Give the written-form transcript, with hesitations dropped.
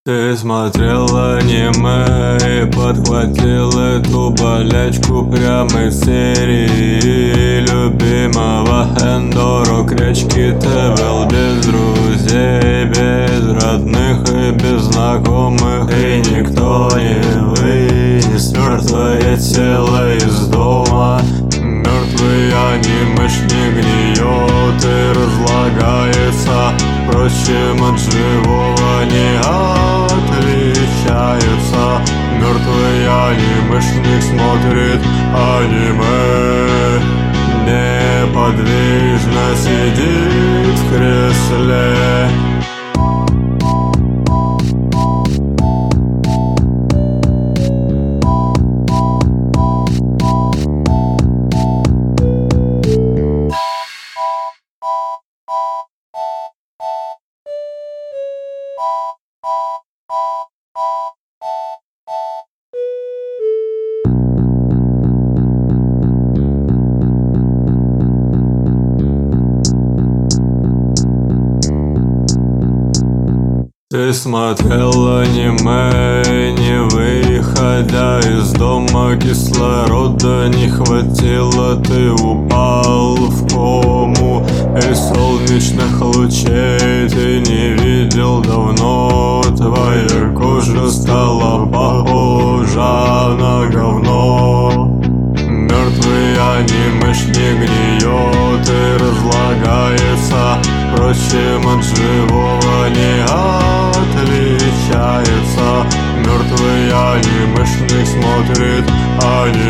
Ты смотрел аниме и подхватил эту болячку прямо из серии любимого Эндоро Крячки. Ты был без друзей, без родных и без знакомых, и никто не вынес мертвое тело из дома. Мертвый анимешник гниет и разлагается, впрочем, от живого не отличается. Мертвый анимешник смотрит аниме, неподвижно сидит в кресле. Ты смотрел аниме, не выходя из дома, кислорода не хватило, ты упал в кому, и солнечных лучей ты не видел давно. Твоя кожа стала похожа на говно. Мертвый анимешник гниет и разлагается, впрочем, от живого не отличается. Мертвый анимешник смотрит аниме.